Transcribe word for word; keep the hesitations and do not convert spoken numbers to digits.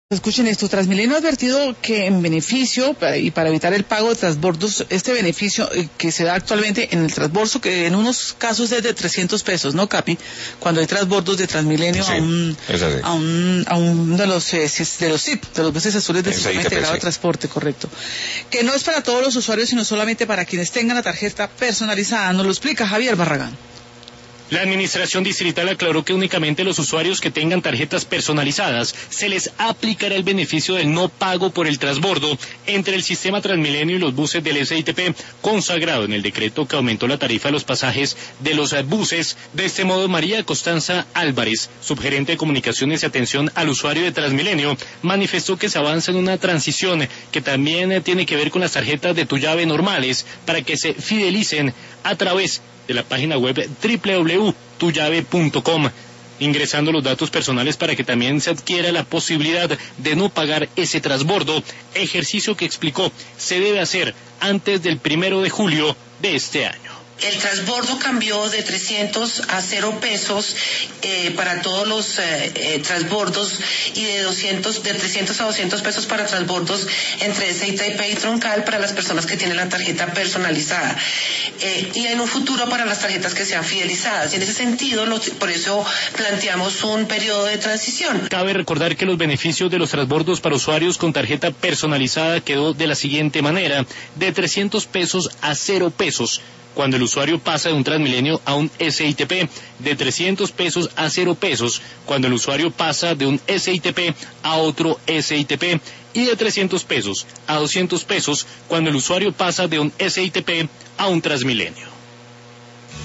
Escuchen esto, Transmilenio ha advertido que en beneficio para, y para evitar el pago de transbordos, este beneficio eh, que se da actualmente en el transbordo, que en unos casos es de trescientos pesos, ¿no, Capi? Cuando hay transbordos de Transmilenio sí, a un a un a un de los eh, de los S I P, de los buses azules del Sistema Integrado de Transporte, correcto. Que no es para todos los usuarios, sino solamente para quienes tengan la tarjeta personalizada. Nos lo explica Javier Barragán. La administración distrital aclaró que únicamente los usuarios que tengan tarjetas personalizadas se les aplicará el beneficio del no pago por el transbordo entre el sistema Transmilenio y los buses del S I T P, consagrado en el decreto que aumentó la tarifa de los pasajes de los buses. De este modo, María Constanza Álvarez, subgerente de comunicaciones y atención al usuario de Transmilenio, manifestó que se avanza en una transición que también tiene que ver con las tarjetas de Tu Llave normales para que se fidelicen a través de la página web doble u doble u doble u punto tu llave punto com, ingresando los datos personales para que también se adquiera la posibilidad de no pagar ese transbordo, ejercicio que explicó se debe hacer antes del primero de julio de este año. El transbordo cambió de trescientos a cero pesos eh, para todos los eh, eh, transbordos y de doscientos, de trescientos a doscientos pesos para transbordos entre S I T P y Troncal para las personas que tienen la tarjeta personalizada. Eh, y en un futuro para las tarjetas que sean fidelizadas. Y en ese sentido, los, por eso planteamos un periodo de transición. Cabe recordar que los beneficios de los transbordos para usuarios con tarjeta personalizada quedó de la siguiente manera: de trescientos pesos a cero pesos. Cuando el usuario pasa de un Transmilenio a un S I T P, de trescientos pesos a cero pesos, cuando el usuario pasa de un S I T P a otro S I T P, y de trescientos pesos a doscientos pesos, cuando el usuario pasa de un S I T P a un Transmilenio.